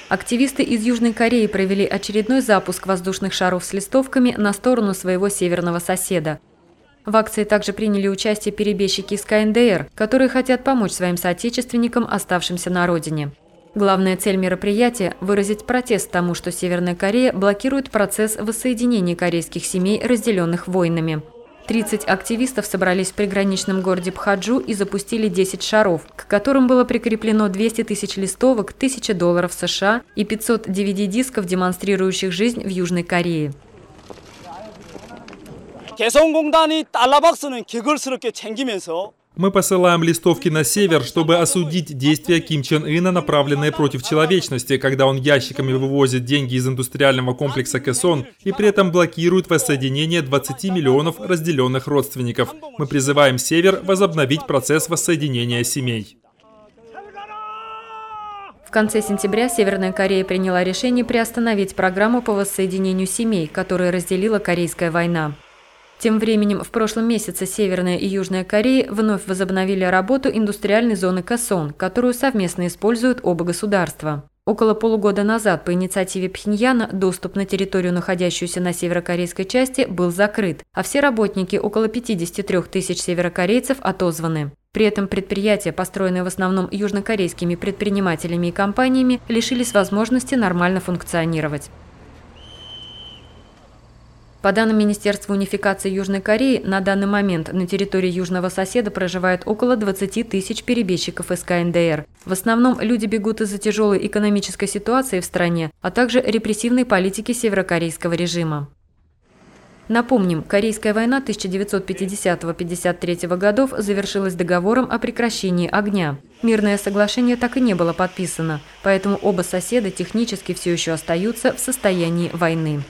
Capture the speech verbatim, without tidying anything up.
Активисты из Южной Кореи провели очередной запуск воздушных шаров с листовками на сторону своего северного соседа. В акции также приняли участие перебежчики из ка эн дэ эр, которые хотят помочь своим соотечественникам, оставшимся на родине. Главная цель мероприятия – выразить протест тому, что Северная Корея блокирует процесс воссоединения корейских семей, разделенных войнами. тридцать активистов собрались в приграничном городе Пхаджу и запустили десять шаров, к которым было прикреплено двести тысяч листовок, тысяча долларов США и пятьсот ди ви ди-дисков, демонстрирующих жизнь в Южной Корее. Мы посылаем листовки на север, чтобы осудить действия Ким Чен Ына, направленные против человечности, когда он ящиками вывозит деньги из индустриального комплекса Кэсон и при этом блокирует воссоединение двадцати миллионов разделенных родственников. Мы призываем север возобновить процесс воссоединения семей. В конце сентября Северная Корея приняла решение приостановить программу по воссоединению семей, которую разделила Корейская война. Тем временем в прошлом месяце Северная и Южная Кореи вновь возобновили работу индустриальной зоны Кэсон, которую совместно используют оба государства. Около полугода назад по инициативе Пхеньяна доступ на территорию, находящуюся на северокорейской части, был закрыт, а все работники, около пятидесяти трёх тысяч северокорейцев, отозваны. При этом предприятия, построенные в основном южнокорейскими предпринимателями и компаниями, лишились возможности нормально функционировать. По данным Министерства унификации Южной Кореи, на данный момент на территории южного соседа проживает около двадцати тысяч перебежчиков из ка эн дэ эр. В основном люди бегут из-за тяжелой экономической ситуации в стране, а также репрессивной политики северокорейского режима. Напомним, Корейская война тысяча девятьсот пятидесятого — пятьдесят третьего годов завершилась договором о прекращении огня. Мирное соглашение так и не было подписано, поэтому оба соседа технически все еще остаются в состоянии войны.